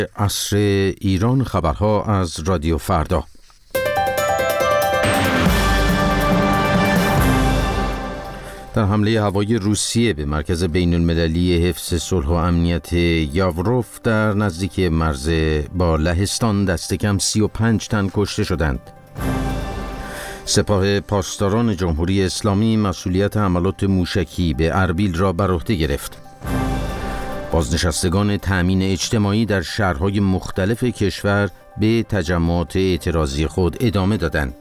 عصر ایران، خبرها از رادیو فردا. در حمله هوایی روسیه به مرکز بین المللی حفظ صلح و امنیت یاوروف در نزدیک مرز با لهستان دست کم 35 تن کشته شدند. سپاه پاسداران جمهوری اسلامی مسئولیت حملات موشکی به اربیل را بر عهده گرفت. بازنشستگان تأمین اجتماعی در شهرهای مختلف کشور به تجمعات اعتراضی خود ادامه دادند.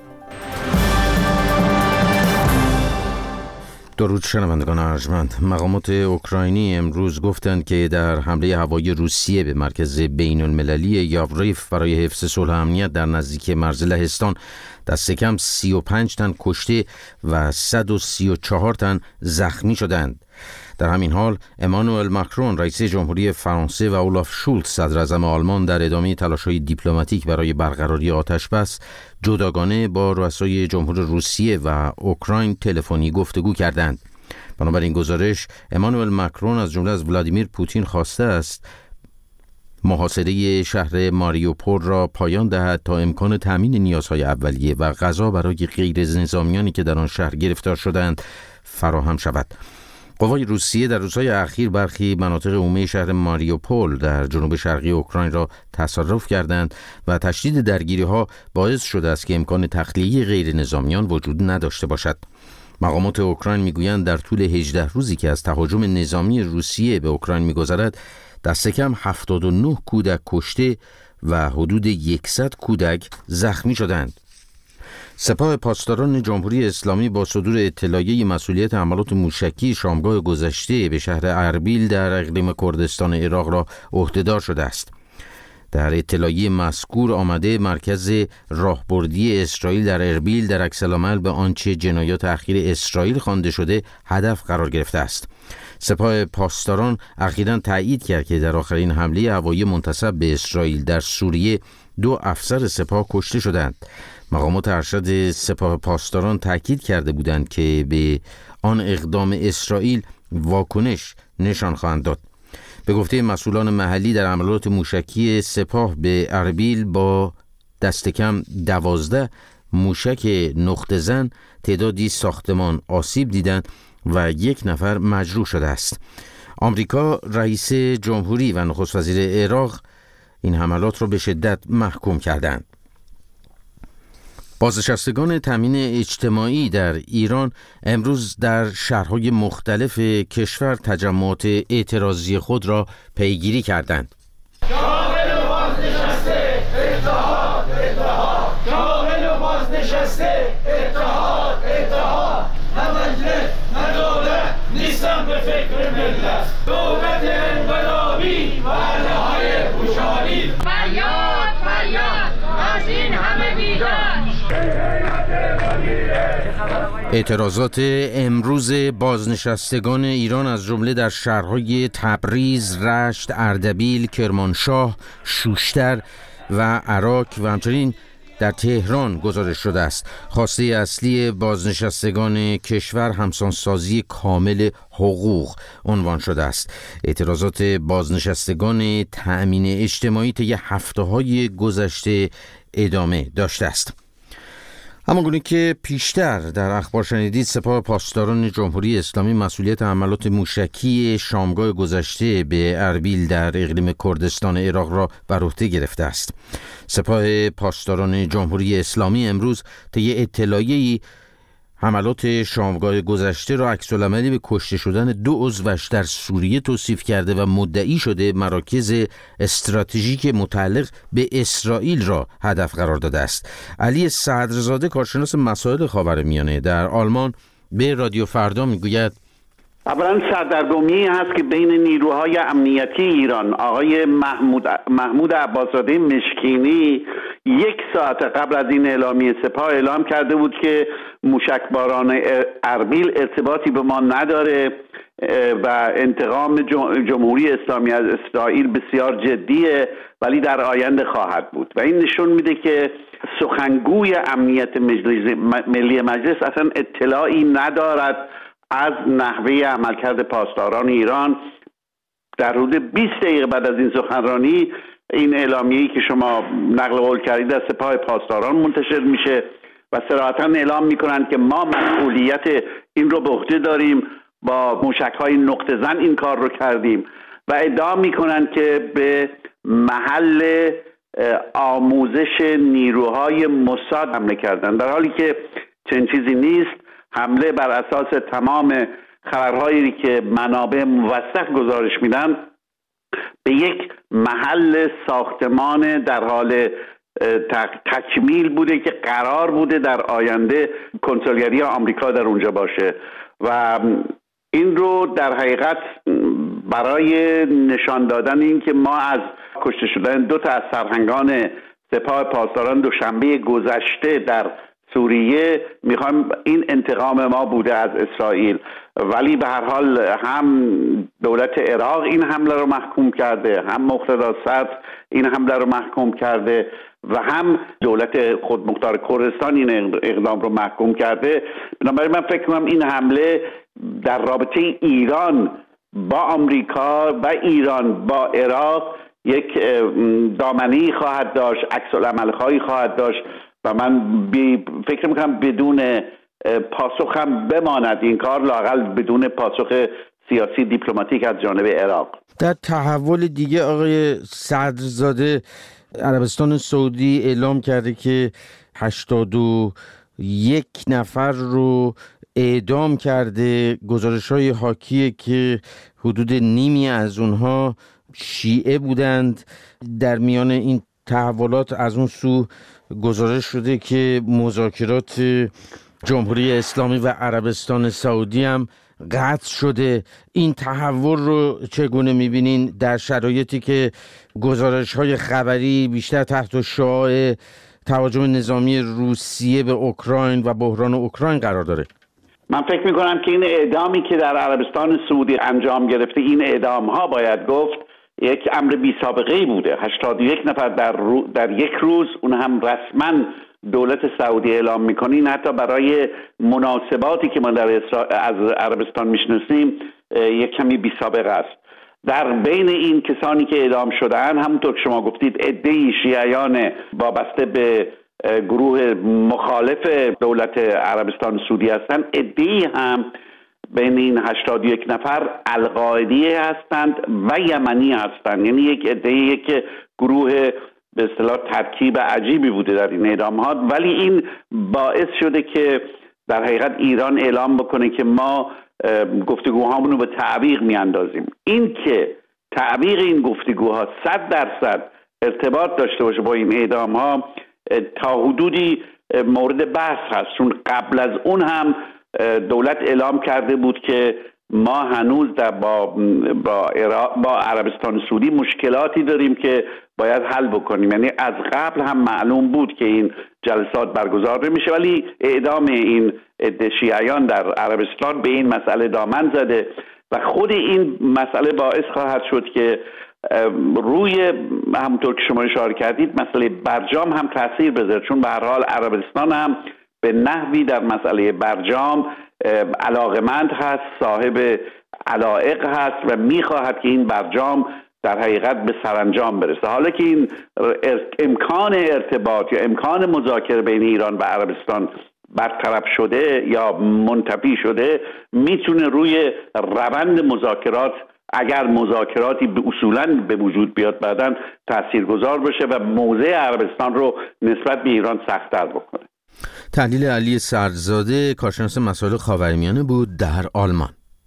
درود شنوندگان ارجمند. مقامات اوکراینی امروز گفتند که در حمله هوایی روسیه به مرکز بین المللی یاوروف برای حفظ صلح و امنیت در نزدیک مرز لهستان دست کم 35 تن کشته و 134 تن زخمی شدند. در همین حال امانوئل ماکرون رئیس جمهوری فرانسه و اولاف شولز صدر اعظم آلمان در ادامه تلاش‌های دیپلماتیک برای برقراری آتش‌بس جداگانه با رؤسای جمهور روسیه و اوکراین تلفنی گفتگو کردند. بنابراین گزارش امانوئل ماکرون از جمله از ولادیمیر پوتین خواسته است محاصره شهر ماریوپول را پایان دهد تا امکان تامین نیازهای اولیه و غذا برای غیر نظامیانی که در آن شهر گرفتار شدند فراهم شود. قوای روسیه در روزهای اخیر برخی مناطق عمومی شهر ماریوپول در جنوب شرقی اوکراین را تصرف کردند و تشدید درگیری‌ها باعث شده است که امکان تخلیه غیر نظامیان وجود نداشته باشد. مقامات اوکراین میگویند در طول 18 روزی که از تهاجم نظامی روسیه به اوکراین می‌گذرد دست کم 79 کودک کشته و حدود 100 کودک زخمی شدند. سپاه پاسداران جمهوری اسلامی با صدور اطلاعیه مسئولیت حملات موشکی شامگاه گذشته به شهر اربیل در اقلیم کردستان عراق را عهدهدار شده است. در اطلاعیه مذکور آمده مرکز راهبردی اسرائیل در اربیل در عکس‌العمل به آنچه جنایات اخیر اسرائیل خوانده شده هدف قرار گرفته است. سپاه پاسداران اخیراً تایید کرد که در آخرین حمله هوایی منتسب به اسرائیل در سوریه 2 افسر سپاه کشته شدند. مقامات ارشد سپاه پاسداران تاکید کرده بودند که به آن اقدام اسرائیل واکنش نشان خواهند داد. به گفته مسئولان محلی در حملات موشکی سپاه به اربیل با دست کم 12 موشک نقطه زن تعدادی ساختمان آسیب دیدند و 1 نفر مجروح شده است. آمریکا رئیس جمهوری و نخست وزیر عراق این حملات را به شدت محکوم کردند. بازنشستگان تامین اجتماعی در ایران امروز در شهرهای مختلف کشور تجمعات اعتراضی خود را پیگیری کردند. شاغل و بازنشسته اتحاد اتحاد، شاغل و بازنشسته اتحاد اتحاد، نه مجلس نه دولت نیستم به فکر ملت، دولت انقلابی و علیهای خوشحالی. فریاد فریاد از این همه بیدار. اعتراضات امروز بازنشستگان ایران از جمله در شهرهای تبریز، رشت، اردبیل، کرمانشاه، شوشتر و عراق و همچنین در تهران گزارش شده است. خواسته اصلی بازنشستگان کشور همسانسازی کامل حقوق عنوان شده است. اعتراضات بازنشستگان تأمین اجتماعی طی هفته‌های گذشته ادامه داشته است. همانگونه که پیشتر در اخبار شنیدید، سپاه پاسداران جمهوری اسلامی مسئولیت حملات موشکی شامگاه گذشته به اربیل در اقلیم کردستان عراق را بر عهده گرفته است. سپاه پاسداران جمهوری اسلامی امروز طی اطلاعیه‌ای حملات شامگاه گذشته را عکس‌العملی به کشته شدن 2 عضوش در سوریه توصیف کرده و مدعی شده مراکز استراتژیک متعلق به اسرائیل را هدف قرار داده است. علی صدرزاده کارشناس مسائل خاورمیانه در آلمان به رادیو فردا میگوید اولا سردرگمی هست که بین نیروهای امنیتی ایران آقای محمود عباس‌زاده مشکینی 1 ساعت قبل از این اعلامیه سپاه اعلام کرده بود که موشکباران اربیل ارتباطی به ما نداره و انتقام جمهوری اسلامی از اسرائیل بسیار جدیه ولی در آینده خواهد بود و این نشون میده که سخنگوی امنیت ملی مجلس اصلا اطلاعی ندارد از نحوه عملکرد پاسداران ایران. در حدود 20 دقیقه بعد از این سخنرانی این اعلامیه‌ای که شما نقل قول کردید از سپاه پاسداران منتشر میشه و صراحتاً اعلام میکنند که ما مسئولیت این رو به عهده داریم، با موشک‌های نقطه زن این کار رو کردیم و ادعا میکنند که به محل آموزش نیروهای موساد حمله کردن، در حالی که چنین چیزی نیست. حمله بر اساس تمام خبرهایی که منابع موثق گزارش میدن به یک محل ساختمان در حال تکمیل بوده که قرار بوده در آینده کنسولگری آمریکا در اونجا باشه و این رو در حقیقت برای نشان دادن این که ما از کشته شدن 2 تا از سرهنگان سپاه پاسداران دوشنبه گذشته در سوریه میخوایم، این انتقام ما بوده از اسرائیل. ولی به هر حال هم دولت عراق این حمله رو محکوم کرده، هم مقتدا صدر این حمله رو محکوم کرده و هم دولت خودمختار کردستان این اقدام رو محکوم کرده. بنابراین من فکر کنم این حمله در رابطه ایران با آمریکا و ایران با عراق یک دامنه‌ای خواهد داشت، عکس‌العمل‌هایی خواهد داشت و من فکر میکنم بدون پاسخ هم بماند این کار، لااقل بدون پاسخ سیاسی دیپلماتیک از جانب عراق. در تحول دیگه آقای صدرزاده، عربستان سعودی اعلام کرده که 81 نفر رو اعدام کرده. گزارش‌های حاکیه که حدود نیمی از اونها شیعه بودند. در میان این تحولات از اون سو گزارش شده که مذاکرات جمهوری اسلامی و عربستان سعودی هم قطع شده. این تحول رو چگونه می‌بینین در شرایطی که گزارش‌های خبری بیشتر تحت شعاع تهاجم نظامی روسیه به اوکراین و بحران اوکراین قرار داره؟ من فکر می‌کنم که این اعدامی که در عربستان سعودی انجام گرفته، این اعدام‌ها باید گفت یک امر بی سابقه‌ای بوده. 81 نفر در یک روز، اون هم رسما دولت سعودی اعلام میکنه. این حتی برای مناسباتی که ما از عربستان میشناسیم یک کمی بی سابقه است. در بین این کسانی که اعدام شدن، همونطور که شما گفتید، عده‌ای شیعیان وابسته به گروه مخالف دولت عربستان سعودی هستند، عده‌ای هم بین این 81 نفر القاعدی هستند و یمنی هستند. یعنی یک عده‌ای که گروه به اصطلاح ترکیب عجیبی بوده در این اعدامات، ولی این باعث شده که در حقیقت ایران اعلام بکنه که ما گفتگوهامون رو به تعویق میاندازیم. این که تعویق این گفتگوها 100% ارتباط داشته باشه با این اعدامها تا حدودی مورد بحث هست، چون قبل از اون هم دولت اعلام کرده بود که ما هنوز با عربستان سعودی مشکلاتی داریم که باید حل بکنیم. یعنی از قبل هم معلوم بود که این جلسات برگزار نمیشه، ولی اعدام این عده شیعیان در عربستان به این مسئله دامن زده و خود این مسئله باعث خواهد شد که روی، همونطور که شما اشاره کردید، مسئله برجام هم تاثیر بذاره، چون به هر حال عربستان هم به نحوی در مسئله برجام علاقمند هست، صاحب علایق هست و میخواهد که این برجام در حقیقت به سرانجام برسه. حالا که این امکان ارتباط یا امکان مذاکره بین ایران و عربستان برطرف شده یا منتفی شده، میتونه روی روند مذاکرات، اگر مذاکراتی اصولاً به وجود بیاد، بعداً تاثیرگذار بشه و موضع عربستان رو نسبت به ایران سخت‌تر بکنه. تحلیل علی صدرزاده، کارشناس مسائل خاورمیانه بود در آلمان.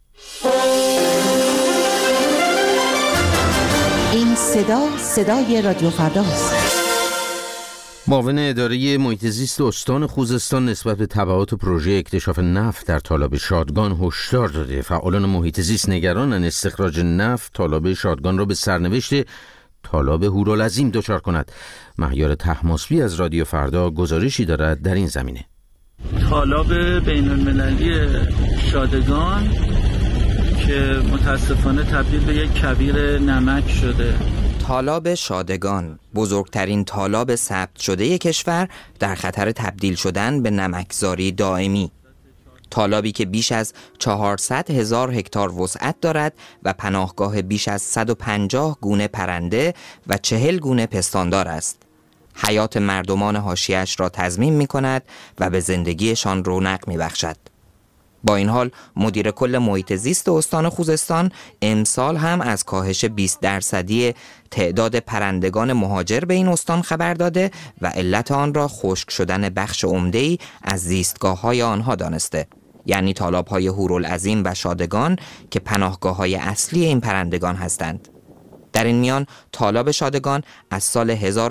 این صدای رادیو فرداست. معاون اداره محیط زیست استان خوزستان نسبت به تبعات پروژه اکتشاف نفت در تالاب شادگان هشدار داده. فعالان محیط زیست نگرانند استخراج نفت تالاب شادگان را به سرنوشت تالاب هورالعظیم دچار کند. مهیار طهماسبی از رادیو فردا گزارشی دارد در این زمینه. تالاب بین المللی شادگان که متاسفانه تبدیل به یک کویر نمک شده. تالاب شادگان، بزرگترین تالاب ثبت شده کشور، در خطر تبدیل شدن به نمکزاری دائمی. تالابی که بیش از 400,000 هکتار وسعت دارد و پناهگاه بیش از 150 گونه پرنده و 40 گونه پستاندار است. حیات مردمان حاشیه‌اش را تضمین می‌کند و به زندگیشان رونق می‌بخشد. با این حال مدیر کل محیط زیست استان خوزستان امسال هم از کاهش 20% تعداد پرندگان مهاجر به این استان خبر داده و علت آن را خشک شدن بخش عمده‌ای از زیستگاه‌های آنها دانسته، یعنی تالاب‌های هورالعظیم و شادگان که پناهگاه‌های اصلی این پرندگان هستند. در این میان تالاب شادگان از سال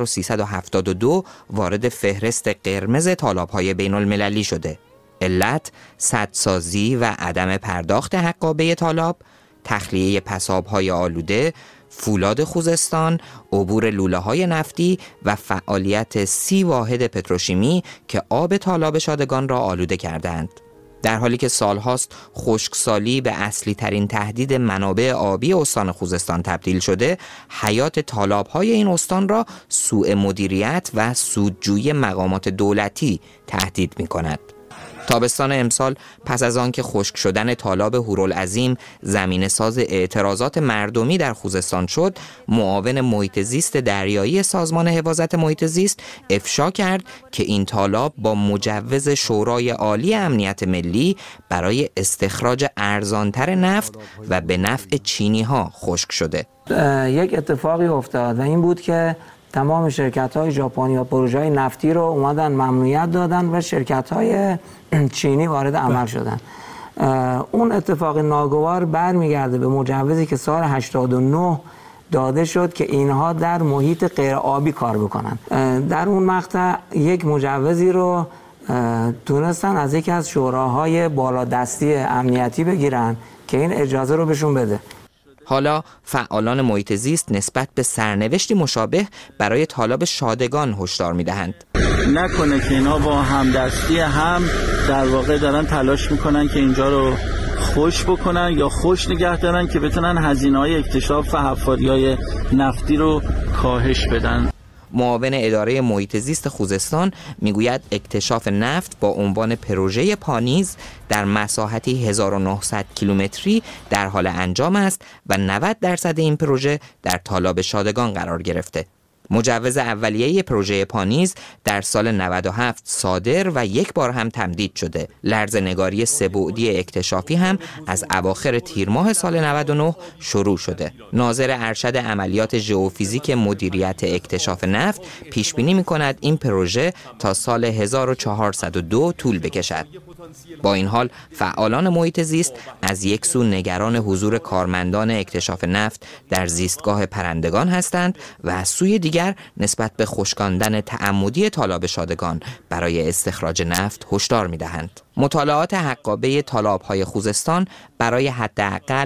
1372 وارد فهرست قرمز تالاب‌های بین‌المللی شده. علت سدسازی و عدم پرداخت حقابه تالاب، تخلیه پساب‌های آلوده، فولاد خوزستان، عبور لوله‌های نفتی و فعالیت 30 واحد پتروشیمی که آب تالاب شادگان را آلوده کردند. در حالی که سالهاست خشکسالی به اصلی ترین تهدید منابع آبی استان خوزستان تبدیل شده، حیات تالاب‌های این استان را سوء مدیریت و سودجویی مقامات دولتی تهدید می‌کند. تابستان امسال پس از آنکه خشک شدن تالاب هورالعظیم زمینه ساز اعتراضات مردمی در خوزستان شد، معاون محیط زیست دریایی سازمان حفاظت محیط زیست افشا کرد که این تالاب با مجوز شورای عالی امنیت ملی برای استخراج ارزانتر نفت و به نفع چینی‌ها خشک شده. یک اتفاقی افتاد و این بود که تمام شرکت‌های ژاپنی و پروژه‌های نفتی رو اومدن ممنوعیت دادن و شرکت‌های چینی وارد عمل شدن. اون اتفاق ناگوار برمیگرده به مجوزی که سال 89 داده شد که اینها در محیط غیر آبی کار بکنن. در اون مقطع یک مجوزی رو تونستن از یکی از شوراهای بالادستی امنیتی بگیرن که این اجازه رو بهشون بده. حالا فعالان محیط زیست نسبت به سرنوشتی مشابه برای تالاب شادگان هشدار می‌دهند. نکنه که اینا با همدستی هم در واقع دارن تلاش میکنن که اینجا رو خوش بکنن یا خوش نگه دارن که بتونن هزینه‌های اکتشاف و حفاری‌های نفتی رو کاهش بدن. معاون اداره محیط زیست خوزستان میگوید اکتشاف نفت با عنوان پروژه پانیز در مساحتی 1900 کیلومتری در حال انجام است و 90% این پروژه در تالاب شادگان قرار گرفته. مجوز اولیه پروژه پانیز در سال 97 صادر و یک بار هم تمدید شده. لرزه‌نگاری سه‌بعدی اکتشافی هم از اواخر تیر ماه سال 99 شروع شده. ناظر ارشد عملیات ژئوفیزیک مدیریت اکتشاف نفت پیش بینی می‌کند این پروژه تا سال 1402 طول بکشد. با این حال فعالان محیط زیست از یک سو نگران حضور کارمندان اکتشاف نفت در زیستگاه پرندگان هستند و از سوی دیگر نسبت به خشکاندن تعمدی تالاب شادگان برای استخراج نفت هشدار می‌دهند. مطالعات حقابه تالاب‌های خوزستان برای حداقل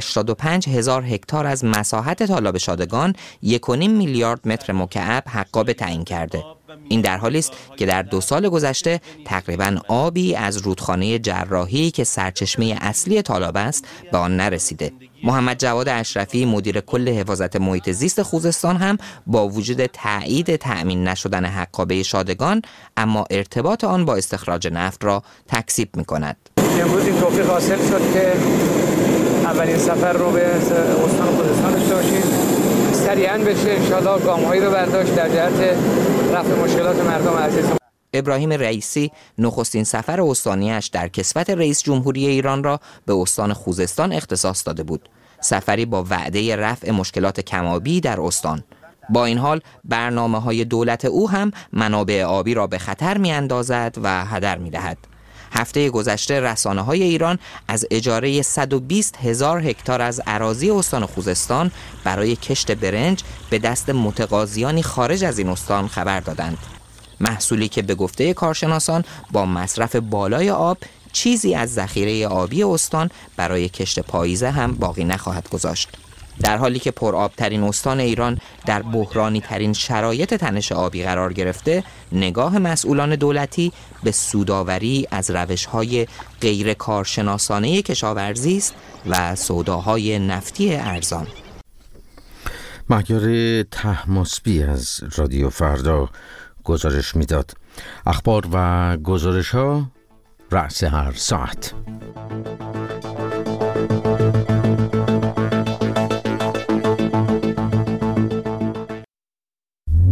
85,000 هکتار از مساحت تالاب شادگان 1.5 میلیارد متر مکعب حقابه تعیین کرده. این در حالی است که در 2 سال گذشته تقریباً آبی از رودخانه جراحی که سرچشمه اصلی تالاب است به آن نرسیده. محمد جواد اشرفی مدیر کل حفاظت محیط زیست خوزستان هم با وجود تایید تأمین نشدن حقابه شادگان اما ارتباط آن با استخراج نفت را تکذیب می‌کند. امروز این توفیق حاصل شد که اولین سفر رو به استان خوزستان داشته باشیم. سریعاً بشه انشاءالله گام‌هایی رو برداشت در جهت رفع مشکلات مردم عزیز. ابراهیم رئیسی نخستین سفر استانیش در کسوت رئیس جمهوری ایران را به استان خوزستان اختصاص داده بود. سفری با وعده رفع مشکلات کم‌آبی در استان. با این حال برنامه‌های دولت او هم منابع آبی را به خطر می‌اندازد و هدر می‌دهد. هفته گذشته رسانه‌های ایران از اجاره 120,000 هکتار از اراضی استان خوزستان برای کشت برنج به دست متقاضیانی خارج از این استان خبر دادند. محصولی که به گفته کارشناسان با مصرف بالای آب چیزی از ذخیره آبی استان برای کشت پاییزه هم باقی نخواهد گذاشت. در حالی که پرآبترین استان ایران در بحرانی ترین شرایط تنش آبی قرار گرفته، نگاه مسئولان دولتی به سودآوری از روش‌های غیر کارشناسانه کشاورزی است و سوداهای نفتی ارزان. مهیار طهماسبی از رادیو فردا گزارش میداد. اخبار و گزارش ها رأس هر ساعت.